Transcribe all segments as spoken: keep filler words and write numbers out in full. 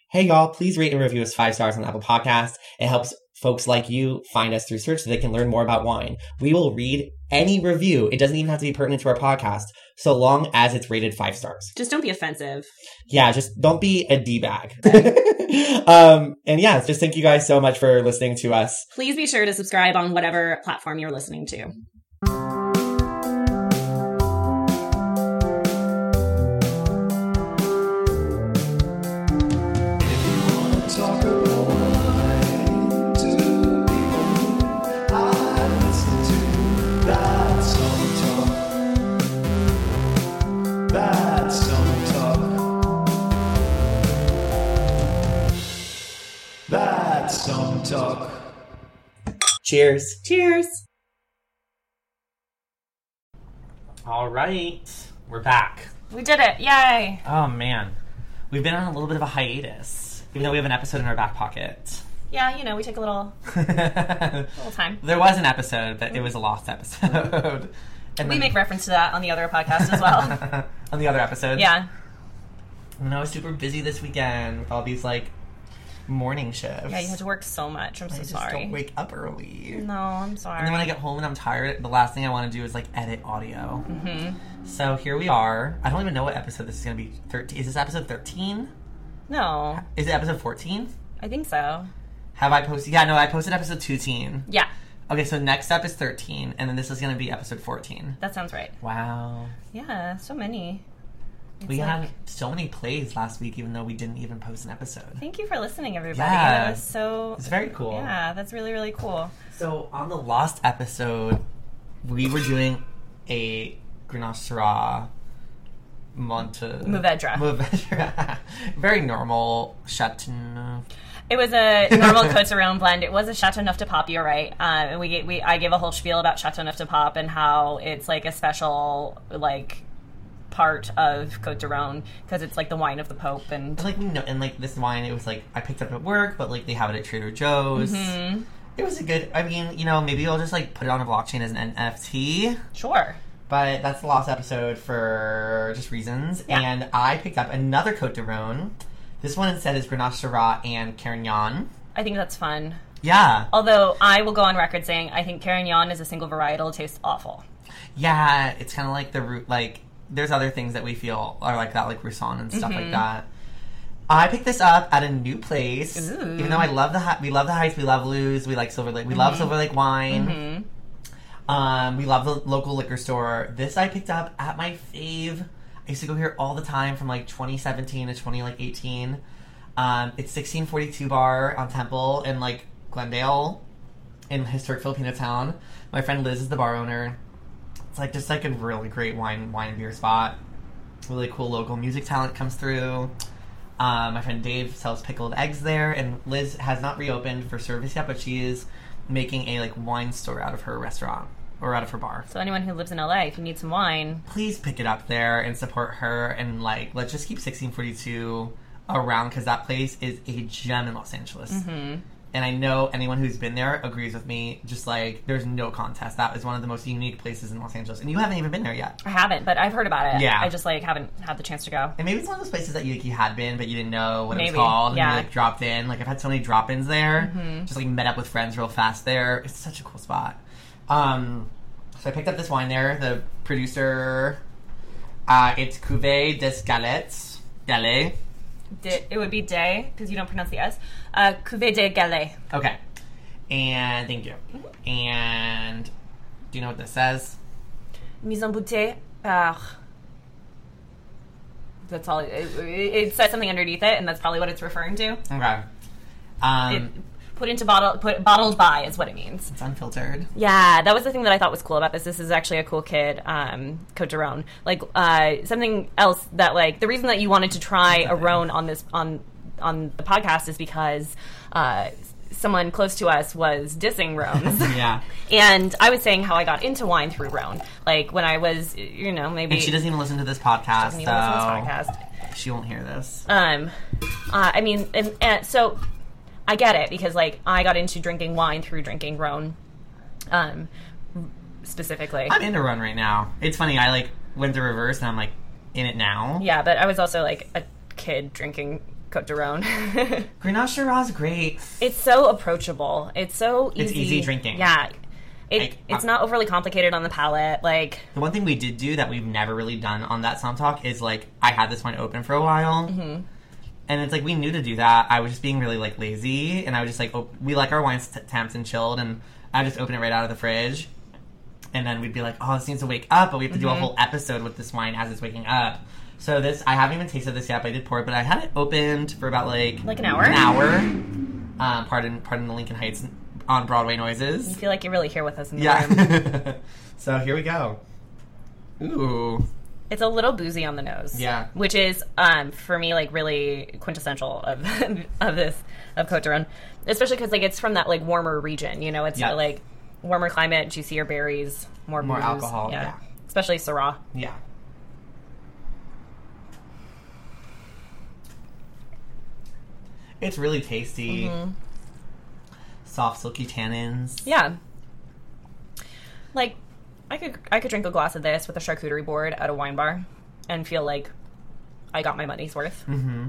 Hey, y'all, please rate and review us five stars on Apple Podcasts. It helps folks like you find us through search so they can learn more about wine. We will read any review. It doesn't even have to be pertinent to our podcast, so long as it's rated five stars. Just don't be offensive. Yeah, just don't be a D-bag. um, and yeah, just thank you guys so much for listening to us. Please be sure to subscribe on whatever platform you're listening to. Talk. Cheers. Cheers. All right, we're back. We did it. Yay. Oh, man. We've been on a little bit of a hiatus, even though we have an episode in our back pocket. Yeah, you know, we take a little, little time. There was an episode, but it was a lost episode. And We then, make reference to that on the other podcast as well. on the other episodes. Yeah. And I was super busy this weekend with all these, like, morning shifts. Yeah, you have to work so much. I'm I so just sorry. don't wake up early. No, I'm sorry. And then when I get home and I'm tired, the last thing I want to do is, like, edit audio. Mm-hmm. So here we are. I don't even know what episode this is going to be. thirteen Is this episode thirteen? No, Is it episode fourteen? I think so. Have I posted? Yeah, no, I posted episode two. Yeah, Okay, so next up is thirteen, and then this is going to be episode fourteen. that sounds right. Wow. Yeah, so many. It's We like- had so many plays last week, even though we didn't even post an episode. Thank you for listening, everybody. Yeah. That was so... It's very cool. Yeah, that's really, really cool. So on the last episode, we were doing a Grenache Syrah Monte... Mourvedre. Mourvedre. Very normal Chateauneuf. It was a normal Côte-Rhône blend. It was a Chateauneuf de Pape, you're right. Um, and we, we I gave a whole spiel about Chateauneuf de Pape and how it's like a special, like... part of Côte d'Rône because it's like the wine of the Pope and And, like, we know, and like this wine, it was like I picked up at work, but like they have it at Trader Joe's. Mm-hmm. It was a good. I mean, you know, maybe I'll just like put it on a blockchain as an N F T. sure. But that's the last episode for just reasons. Yeah. And I picked up another Côte d'Rône. This one instead is Grenache Syrah and Carignan. I think that's fun. Yeah, Although I will go on record saying I think Carignan is a single varietal. It tastes awful. yeah. It's kind of like the root. Like there's other things that we feel are like that, like Roussanne and stuff Mm-hmm. like that. I picked this up at a new place. Ooh. Even though I love the Hi- we love the Heights, we love Lou's, we like Silver Lake, we love Silver Lake wine. Mm-hmm. Um, we love the local liquor store. This I picked up at my fave. I used to go here all the time from like twenty seventeen to twenty eighteen. Um, it's sixteen forty-two Bar on Temple in like Glendale, in historic Filipino town. My friend Liz is the bar owner. It's like just like a really great wine wine and beer spot. Really cool local music talent comes through. Um, my friend Dave sells pickled eggs there, and Liz has not reopened for service yet, but she is making a like wine store out of her restaurant or out of her bar. So anyone who lives in L A, if you need some wine, Please pick it up there and support her, and like let's just keep sixteen forty-two around because that place is a gem in Los Angeles. Mm-hmm. And I know anyone who's been there agrees with me. Just like there's no contest. That is one of the most unique places in Los Angeles, and you haven't even been there yet. I haven't, but I've heard about it. Yeah. I just like haven't had the chance to go. And maybe it's one of those places that you, like, you had been, but you didn't know what it Maybe, was called, yeah. and you like dropped in. Like I've had so many drop-ins there. Mm-hmm. Just like met up with friends real fast there. It's such a cool spot. Um, so I picked up this wine there. The producer, uh, it's Cuvée des Galettes. Galets. De, it would be day because you don't pronounce the S. Uh, Cuvée de Galets. Okay. And thank you. And do you know what this says? Mise en bouteille par. That's all. It, it, it says something underneath it, and that's probably what it's referring to. Okay. Um, It, put into bottle, put bottled by is what it means. it's unfiltered. Yeah, that was the thing that I thought was cool about this. This is actually a cool kid, um, Côte d'Rône. Like uh, something else that like the reason that you wanted to try a Rhone on this on on the podcast is because uh, someone close to us was dissing Rhones. Yeah. And I was saying how I got into wine through Rhone. Like when I was, you know, maybe And she doesn't even listen to this podcast, doesn't even listen to this so podcast. she won't hear this. Um, uh, I mean, and, and so I get it because like I got into drinking wine through drinking Rhone, um, specifically. I'm into Run right now. It's funny. I like went the reverse, and I'm like in it now. Yeah, but I was also like a kid drinking Cote de Rhone. Grenache Shiraz, great. It's so approachable. It's so easy. It's easy drinking. Yeah. It, Like, it's uh, not overly complicated on the palate. Like, The one thing we did do that we've never really done on that Som Talk is, like, I had this wine open for a while. Mm-hmm. And it's like, we knew to do that. I was just being really, like, lazy. And I was just like, op- we like our wines t- temped and chilled. And I just open it right out of the fridge. And then we'd be like, oh, this needs to wake up. But we have to do a Mm-hmm. whole episode with this wine as it's waking up. So this, I haven't even tasted this yet, but I did pour it. But I had it opened for about, like... Like an hour? An hour. Um, pardon, pardon the Lincoln Heights on Broadway noises. you feel like you're really here with us in the room. Yeah. So here we go. Ooh. It's a little boozy on the nose. Yeah. Which is, um, for me, like, really quintessential of of this, of Cote de Rhone. Especially because, like, it's from that, like, warmer region, you know? It's, Yeah. like, warmer climate, juicier berries, more More booze. alcohol, yeah. Especially Syrah. Yeah. It's really tasty. Mm-hmm. Soft, silky tannins. Yeah. Like, I could I could drink a glass of this with a charcuterie board at a wine bar and feel like I got my money's worth. Mm-hmm.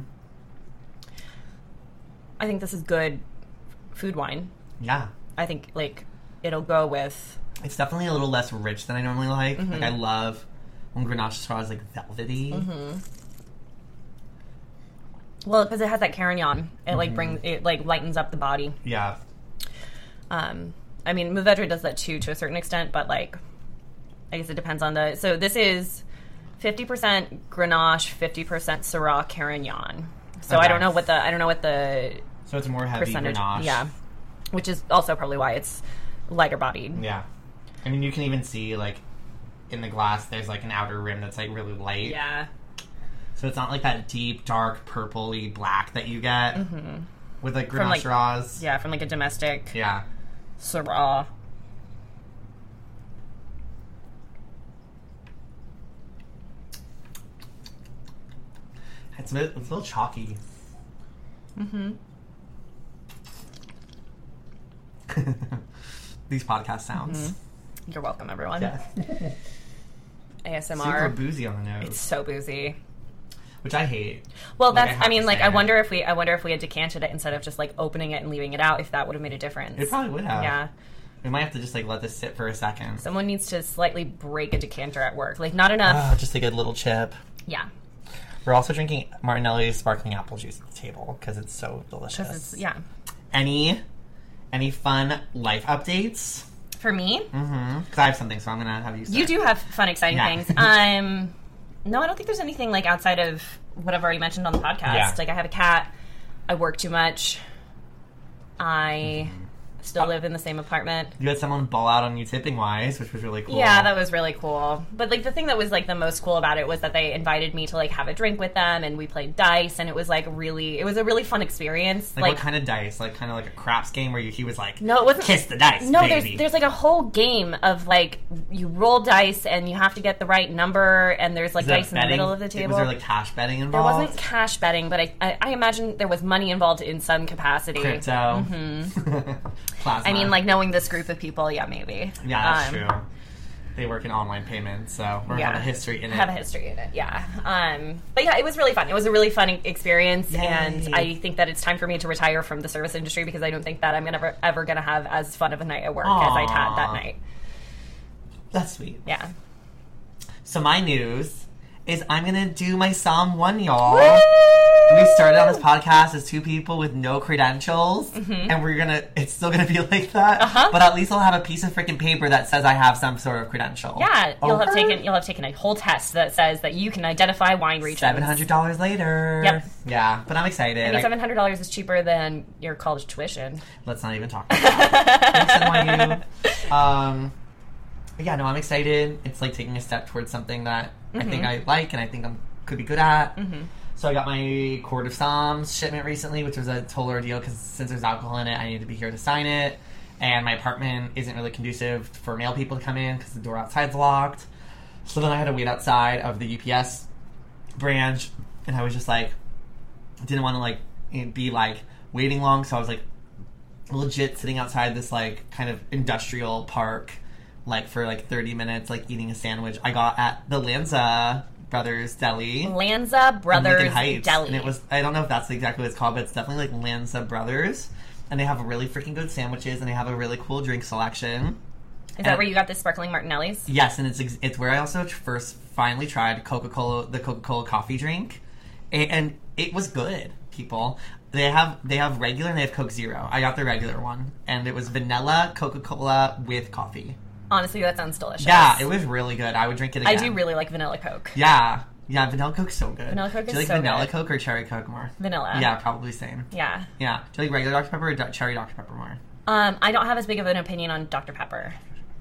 I think this is good food wine. Yeah. I think, like, it'll go with... It's definitely a little less rich than I normally like. Mm-hmm. Like, I love when Grenache Shiraz is, like, velvety. Mm-hmm. Well, because it has that Carignan. It, like, brings... It, like, lightens up the body. Yeah. Um, I mean, Mourvedre does that, too, to a certain extent, but, like, I guess it depends on the... So this is fifty percent Grenache, fifty percent Syrah Carignan. So Okay. I don't know what the... I don't know what the... So it's more heavy percentage. Grenache. Yeah. Which is also probably why it's lighter bodied. Yeah. I mean, you can even see, like, in the glass, there's, like, an outer rim that's, like, really light. Yeah. So it's not, like, that deep, dark, purpley black that you get Mm-hmm. with, like, From, Grenache like- Shiraz. Yeah, from like a domestic Yeah. Syrah. It's a, bit, it's a little chalky. Mm-hmm. These podcast sounds. You're welcome, everyone. Yeah. A S M Super R. boozy on the nose, It's so boozy. which I hate. Well, Like, I that's. have I, mean, to like, say I it. wonder if we. I wonder if we had decanted it instead of just like opening it and leaving it out. If that would have made a difference. It probably would have. Yeah. We might have to just like let this sit for a second. Someone needs to slightly break a decanter at work. Like, not enough. Ah, just a good little chip. yeah. We're also drinking Martinelli's sparkling apple juice at the table because it's so delicious. Because it's yeah. Any, any fun life updates? For me, Mm-hmm. Because I have something, so I'm gonna have you. Start. you do have fun, exciting Yeah. things. Um, no, I don't think there's anything like outside of what I've already mentioned on the podcast. Yeah. Like, I have a cat. I work too much. I Mm-hmm. still live in the same apartment. You had someone ball out on you tipping wise, which was really cool. Yeah, that was really cool. But like the thing that was like the most cool about it was that they invited me to like have a drink with them, and we played dice, and it was like really, it was a really fun experience. Like, what kind of dice? Like kind of like a craps game where you, he was like, No, it wasn't. kiss the dice, No, baby. there's there's like a whole game of like you roll dice and you have to get the right number, and there's like Was there dice in betting? the middle of the table. Was there like cash betting There involved? wasn't cash betting, but I, I I imagine there was money involved in some capacity. Crypto. Mm-hmm. Plasma. I mean, like knowing this group of people, yeah, maybe. Yeah, that's Um, true. They work in online payments, so we Yeah. have a history in it. Have a history in it, yeah. Um, but yeah, it was really fun. It was a really fun e- experience, Yay. and I think that it's time for me to retire from the service industry because I don't think that I'm gonna ever, ever going to have as fun of a night at work as I'd had that Aw. night. That's sweet. Yeah. So my news is I'm gonna do my Psalm one, y'all. Woo! We started on this podcast as two people with no credentials, and we're gonna. It's still gonna be like that, Mm-hmm. Uh-huh. but at least I'll have a piece of freaking paper that says I have some sort of credential. Yeah, you'll have Okay. taken you'll have taken a whole test that says that you can identify wine regions. Seven hundred dollars later. Yep. Yeah, but I'm excited. I mean, I- seven hundred dollars is cheaper than your college tuition. Let's not even talk about that. Thanks, N Y U. Um, but yeah, no, I'm excited. It's like taking a step towards something that I think I like and I think I could be good at. Mm-hmm. So I got my Court of Psalms shipment recently, which was a total ordeal because since there's alcohol in it, I needed to be here to sign it. And my apartment isn't really conducive for male people to come in because the door outside's locked. So then I had to wait outside of the U P S branch, and I was just like, didn't want to like be like waiting long, so I was like legit sitting outside this like kind of industrial park like for like thirty minutes, like eating a sandwich I got at the Lanza Brothers Deli. Lanza in Brothers Lincoln Heights. Deli. And it was, I don't know if that's exactly what it's called, but it's definitely like Lanza Brothers. And they have really freaking good sandwiches, and they have a really cool drink selection. Is and, that where you got the sparkling Martinellis? Yes, and it's it's where I also first finally tried Coca-Cola, the Coca-Cola coffee drink. And, and it was good, people. They have they have regular and they have Coke Zero. I got the regular one, and it was vanilla Coca-Cola with coffee. Honestly, that sounds delicious. Yeah, it was really good. I would drink it again. I do really like vanilla Coke. Yeah. Yeah, vanilla Coke's so good. Vanilla Coke do is you like so vanilla good. Coke or cherry Coke more? Vanilla. Yeah, probably same. Yeah. Yeah. Do you like regular Doctor Pepper or do- cherry Doctor Pepper more? Um, I don't have as big of an opinion on Doctor Pepper.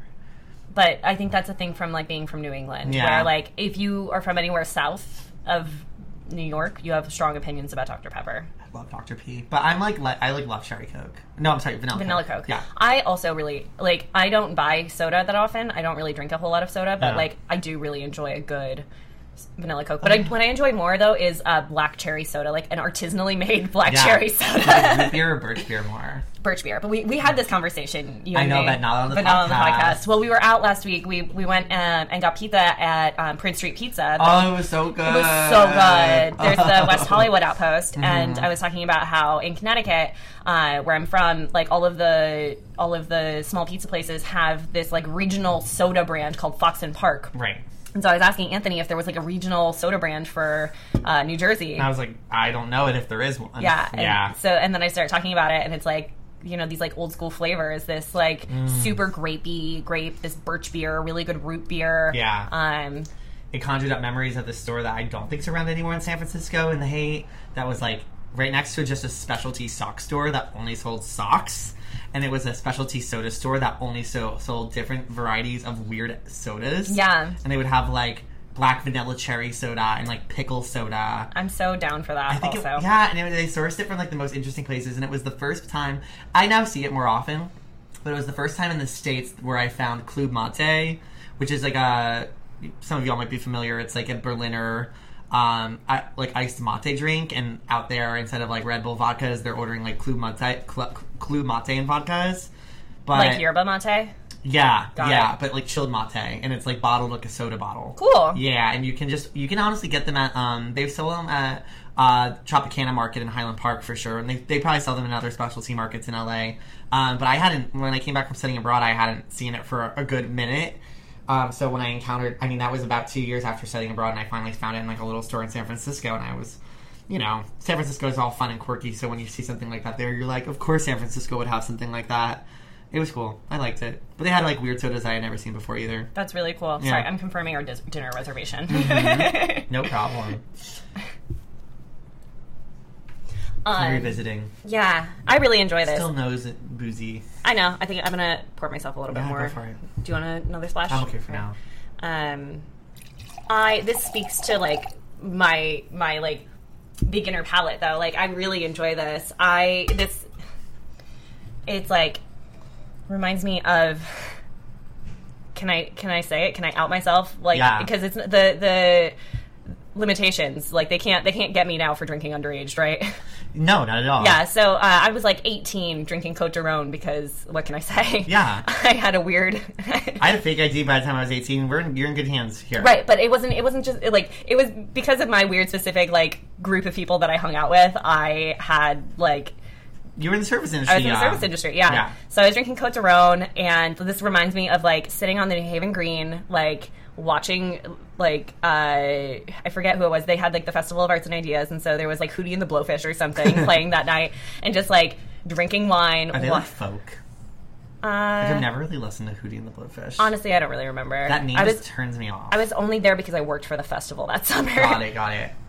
But I think that's a thing from, like, being from New England. Yeah. Where, like, if you are from anywhere south of New York, you have strong opinions about Doctor Pepper. I love Doctor P. But I'm like, le- I like love cherry Coke. No, I'm sorry, vanilla Vanilla Coke. Coke. Yeah. I also really, like, I don't buy soda that often. I don't really drink a whole lot of soda. But, Yeah. like, I do really enjoy a good vanilla Coke. But I, what I enjoy more, though, is uh, black cherry soda. Like, an artisanally made black Yeah. cherry Like soda. root beer or birch beer more? Birch beer. But we, we had this conversation. You I and know, me, but not on the but not on the podcast. podcast. Well, we were out last week. We we went um, and got pizza at um, Prince Street Pizza. Oh, it was so good. It was so good. There's the West Hollywood Outpost, Mm-hmm. and I was talking about how in Connecticut, uh, where I'm from, like all of the all of the small pizza places have this like regional soda brand called Fox and Park. Right. And so I was asking Anthony if there was like a regional soda brand for uh, New Jersey. And I was like, I don't know it if there is one. Yeah. And Yeah. So and then I started talking about it, and it's like, you know, these like old school flavors, this like Mm. super grapey grape, this birch beer, really good root beer. Yeah. Um, It conjured up memories of this store that I don't think's around anymore in San Francisco in the Haight. That was like right next to just a specialty sock store that only sold socks. And it was a specialty soda store that only so, sold different varieties of weird sodas. Yeah. And they would have like black vanilla cherry soda and like pickle soda. I'm so down for that I think also. it, yeah, and it, they sourced it from like the most interesting places, and it was the first time. I now see it more often, but it was the first time in the States where I found Club Mate, which is like a, some of y'all might be familiar. It's like a Berliner, um, I, like iced mate drink, and out there instead of like Red Bull vodkas, they're ordering like Club Mate, Club, Club Mate and vodkas. But Like yerba mate? yeah, Got yeah, it. but like chilled mate, and it's like bottled like a soda bottle. Cool. Yeah, and you can just you can honestly get them at um they sell them at uh Tropicana Market in Highland Park for sure, and they they probably sell them in other specialty markets in L A. Um, but I hadn't when I came back from studying abroad, I hadn't seen it for a good minute. Um, so when I encountered, I mean, that was about two years after studying abroad, and I finally found it in like a little store in San Francisco, and I was. You know, San Francisco is all fun and quirky, so when you see something like that there, you're like, of course San Francisco would have something like that. It was cool. I liked it. But they had, like, weird sodas I had never seen before, either. That's really cool. Yeah. Sorry, I'm confirming our dis- dinner reservation. Mm-hmm. No problem. Um, Revisiting. yeah, I really enjoy this. Still knows it boozy. I know. I think I'm going to pour myself a little bit Yeah, more. go for it. Do you want another splash? I'm okay for now. Um, I this speaks to like my my like beginner palate though. Like I really enjoy this. I this it's like reminds me of. Can I can I say it? Can I out myself? Like Yeah. because it's the the limitations. Like they can't they can't get me now for drinking underage, right? No, not at all. Yeah, so uh, I was like eighteen drinking Cote de Rhone because what can I say? Yeah. I had a weird. I had a fake I D by the time I was eighteen. We're in, you're in good hands here. Right, but it wasn't. It wasn't just like it was because of my weird specific like group of people that I hung out with. I had like You were in the service industry. I was in the yeah. service industry, yeah. Yeah. So I was drinking Cote de Rhone, and this reminds me of like sitting on the New Haven Green, like watching like uh I forget who it was. They had like the Festival of Arts and Ideas, and so there was like Hootie and the Blowfish or something playing that night, and just like drinking wine. Are they wa- like folk? uh, I've never really listened to Hootie and the Blowfish. honestly, I don't really remember. that name I was just turns me off. I was only there because I worked for the festival that summer. Got it, got it.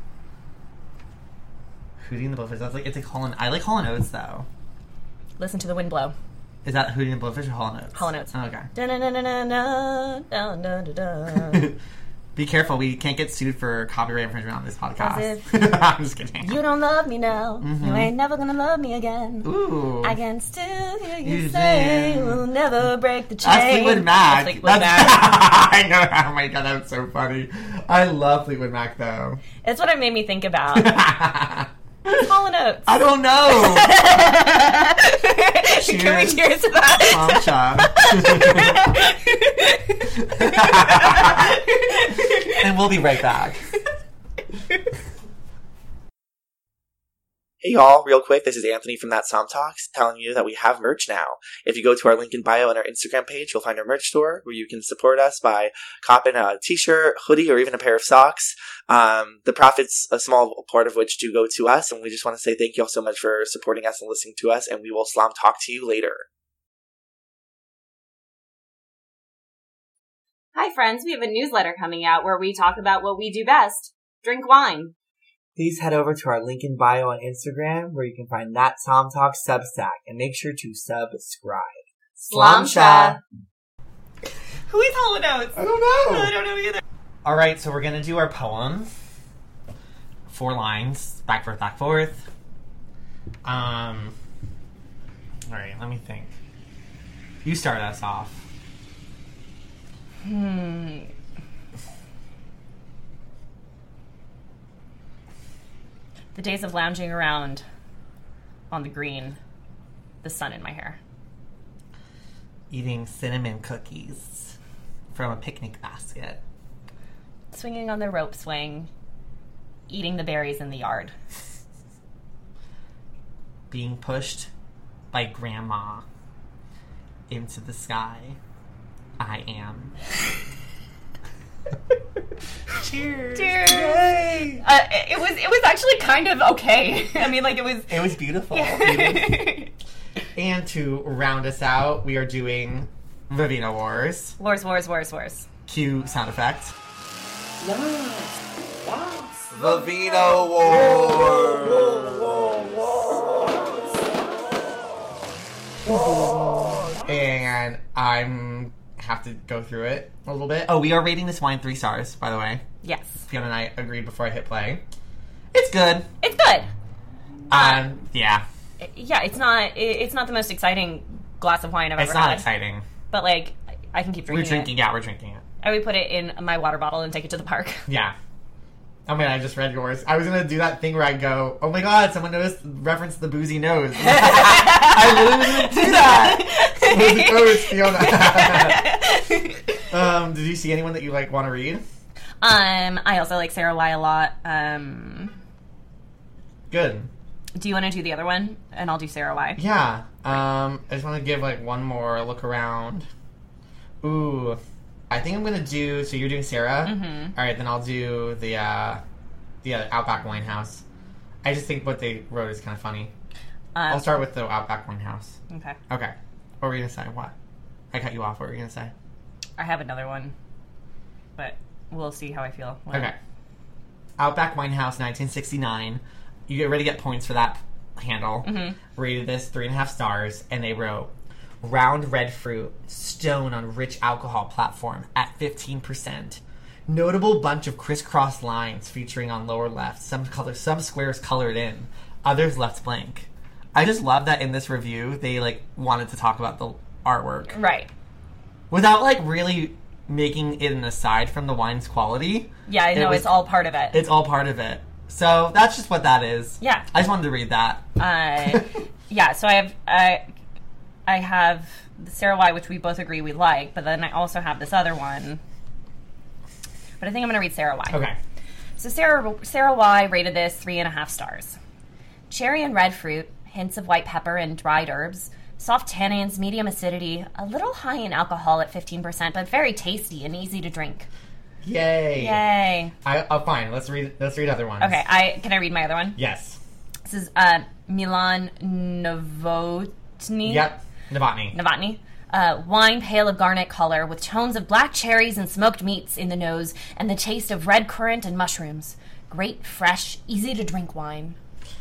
Hootie and the Blowfish. That's like it's like Hall and I like Hall and Oates though. Listen to the wind blow. Is that Hootie and the Blowfish or Hall and Oates? Hall and Oates. Oh, okay. Da-na-na-na-na, da-da-da-da. Be careful, we can't get sued for copyright infringement on this podcast. As I'm just kidding. You don't love me now. Mm-hmm. You ain't never gonna love me again. Ooh. I can still hear you, You say say- we'll never break the chain. That's Fleetwood Mac. That's Fleetwood That's- Mac. I know. Oh my god, that's so funny. I love Fleetwood Mac though. It's what it made me think about. Hall and Oates. I don't know. Can we cheers to that? And we'll be right back. Hey y'all, real quick, this is Anthony from That Som Talks telling you that we have merch now. If you go to our link in bio on our Instagram page, you'll find our merch store where you can support us by copping a t-shirt, hoodie, or even a pair of socks. Um, the profits, a small part of which do go to us, and we just want to say thank you all so much for supporting us and listening to us, and we will Slom talk to you later. Hi friends, we have a newsletter coming out where we talk about what we do best. Drink wine. Please head over to our link in bio on Instagram where you can find That Som Talks Substack and make sure to subscribe. Slamsha. Who is Hall and Oates? I don't know. I don't know either. All right, so we're gonna do our poem. Four lines, back forth, back forth. Um. All right, let me think. You start us off. Hmm. The days of lounging around on the green, the sun in my hair. Eating cinnamon cookies from a picnic basket. Swinging on the rope swing, eating the berries in the yard. Being pushed by grandma into the sky. I am. Cheers! Cheers! Uh, it was it was actually kind of okay. I mean, like it was. It was beautiful. It was... And to round us out, we are doing Vivino Wars. Wars, wars, wars, wars. Cue sound effect. Vivino Wars! And I'm have to go through it a little bit. Oh, we are rating this wine three stars, by the way. Yes. Fiona and I agreed before I hit play. It's good. It's good. Um, yeah. Yeah, it's not. It, it's not the most exciting glass of wine I've It's ever not had. exciting. But like, I can keep drinking. We're drinking. It. Yeah, we're drinking it. I would put it in my water bottle and take it to the park. Yeah. Oh man, I just read yours. I was gonna do that thing where I go, "Oh my god, someone noticed reference the boozy nose." I literally was gonna do that. Oh, it's Fiona. um, did you see anyone that you like want to read? Um, I also like Sarah Y a lot. Um, Good. do you want to do the other one, and I'll do Sarah Y? Yeah. Um, I just want to give like one more look around. Ooh. I think I'm gonna do. So you're doing Sarah. Mm-hmm. All right, then I'll do the uh, the uh, Outback Winehouse. I just think what they wrote is kind of funny. Um, I'll start with the Outback Winehouse. Okay. Okay. What were you gonna say? What? I cut you off. What were you gonna say? I have another one, but we'll see how I feel. when- Okay. Outback Winehouse, nineteen sixty-nine. You get ready to get points for that handle. Mhm. Rated this three and a half stars, and they wrote, round red fruit, stone on rich alcohol platform at fifteen percent. Notable bunch of crisscross lines featuring on lower left, some color, some squares colored in, others left blank. I just love that in this review they like wanted to talk about the artwork Right. without like really making it an aside from the wine's quality. Yeah, I It know was- it's all part of it. It's all part of it. So that's just what that is. Yeah. I just wanted to read that. Uh, yeah. So I have I I have the Sarah Y, which we both agree we like, but then I also have this other one. But I think I'm going to read Sarah Y. Okay. So Sarah Sarah Y rated this three and a half stars. Cherry and red fruit, hints of white pepper and dried herbs, soft tannins, medium acidity, a little high in alcohol at fifteen percent, but very tasty and easy to drink. Yay. Yay. I, oh, fine. Let's read. Let's read other ones. Okay, I can I read my other one? Yes. This is uh, Milan Novotny. Yep. Novotny. Novotny. Uh, wine pale of garnet color with tones of black cherries and smoked meats in the nose and the taste of red currant and mushrooms. Great, fresh, easy to drink wine.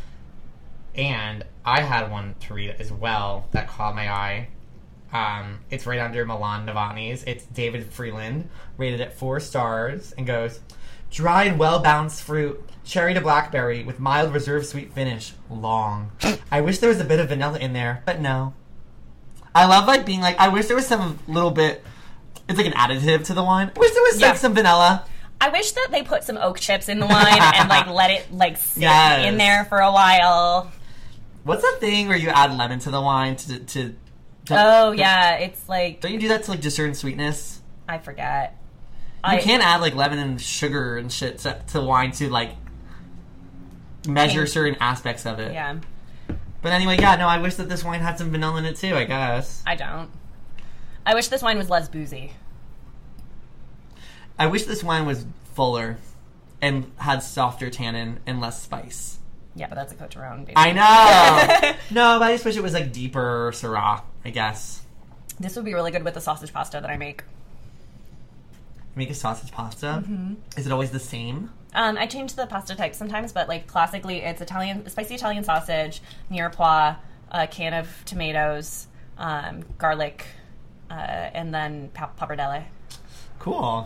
And I had one to read as well that caught my eye. Um, it's right under Milan Novotny's. It's David Freeland, rated at four stars, and goes, dried, well-balanced fruit, cherry to blackberry, with mild reserve sweet finish. Long. I wish there was a bit of vanilla in there, but no. I love like being like, I wish there was some little bit, it's like an additive to the wine. I wish there was Yeah. like some vanilla. I wish that they put some oak chips in the wine and like let it like sit Yes. in there for a while. What's that thing where you add lemon to the wine to... to, to Oh yeah, it's like Don't you do that to like discern sweetness? I forget. You I, can't add like lemon and sugar and shit to, to wine to like measure Change. certain aspects of it. Yeah. But anyway, yeah, no, I wish that this wine had some vanilla in it too, I guess. I don't. I wish this wine was less boozy. I wish this wine was fuller and had softer tannin and less spice. Yeah, but that's a Cote Round, baby. I know! No, but I just wish it was like deeper Syrah, I guess. This would be really good with the sausage pasta that I make. Make a sausage pasta? Mm-hmm. Is it always the same? Um, I change the pasta type sometimes, but like classically, it's Italian, spicy Italian sausage, mirepoix, a can of tomatoes, um, garlic, uh, and then pa- pappardelle. Cool.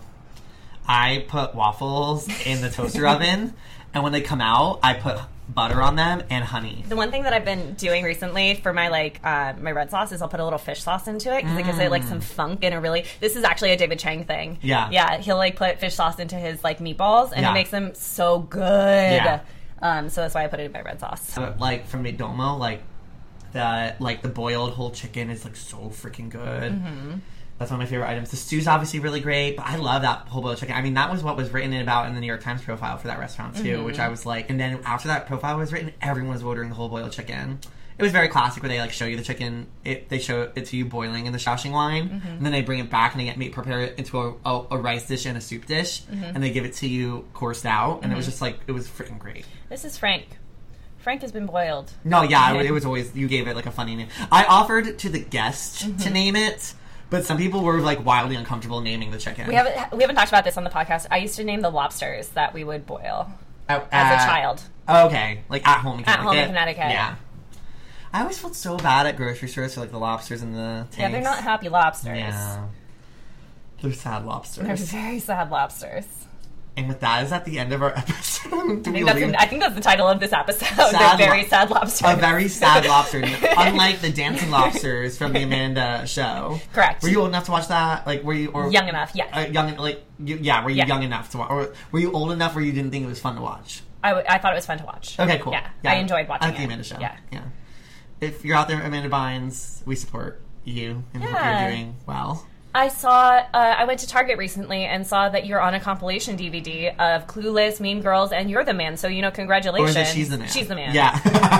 I put waffles in the toaster oven, and when they come out, I put butter on them and honey. The one thing that I've been doing recently for my like uh, my red sauce is I'll put a little fish sauce into it because it gives it like some funk and a really. This is actually a David Chang thing. Yeah, yeah. He'll like put fish sauce into his like meatballs, and yeah. it makes them so good. Yeah. Um, so that's why I put it in my red sauce. But, like from McDomo, like the like the boiled whole chicken is like so freaking good. Mm-hmm. That's one of my favorite items. The stew's obviously really great, but I love that whole boiled chicken. I mean, that was what was written about in the New York Times profile for that restaurant, too, Mm-hmm. which I was like... And then after that profile was written, everyone was ordering the whole boiled chicken. It was very classic where they, like, show you the chicken. It, they show it to you boiling in the Shaoxing wine, Mm-hmm. and then they bring it back and they get meat, prepare it into a, a, a rice dish and a soup dish, Mm-hmm. and they give it to you coursed out, and Mm-hmm. it was just, like, it was freaking great. This is Frank. Frank has been boiled. No, yeah, it, it was always... You gave it, like, a funny name. I offered to the guest Mm-hmm. to name it... But some people were like wildly uncomfortable naming the chicken. We haven't we haven't talked about this on the podcast. I used to name the lobsters that we would boil Oh, as uh, a child. Okay, like at home in At Connecticut. home in Connecticut. Yeah. I always felt so bad at grocery stores for like the lobsters and the tanks. Yeah, they're not happy lobsters. Yeah. They're sad lobsters. They're very sad lobsters. And with that, is that the end of our episode? Do I we think, that's leave? the, I think that's the title of this episode. Sad They're very lo- sad lobsters. A very sad lobster. Unlike the dancing lobsters from the Amanda show. Correct. Were you old enough to watch that? Like, were you or Young enough, yes. Uh, young, like, you, yeah. Were you Yeah. young enough to watch, or were you old enough where you didn't think it was fun to watch? I, w- I thought it was fun to watch. Okay, cool. Yeah, I enjoyed watching I like the it. Amanda show. Yeah. yeah. If you're out there, Amanda Bynes, we support you and hope Yeah. you're doing well. I saw, uh, I went to Target recently and saw that you're on a compilation D V D of Clueless, Mean Girls, and You're the Man. So, you know, Or congratulations. is it She's the Man? She's the Man. Yeah.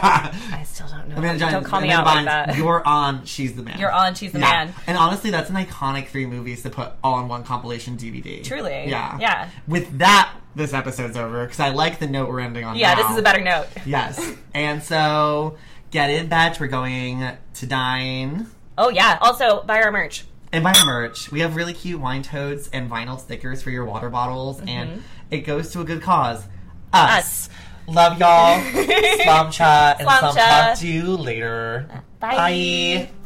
I still don't know. Amanda Bynes, Don't call me Amanda out Bynes, like that. You're on She's the Man. You're on She's the Yeah. Man. And honestly, that's an iconic three movies to put all in one compilation D V D. Truly. Yeah. Yeah. With that, this episode's over because I like the note we're ending on Yeah, now. this is a better note. Yes. And so, get in, Betch. We're going to dine. Oh, yeah. Also, buy our merch. And buy our merch. We have really cute wine totes and vinyl stickers for your water bottles, Mm-hmm. and it goes to a good cause. Us. Us. Love y'all. Slamcha. And Slamcha. Slam talk to you later. Bye. Bye.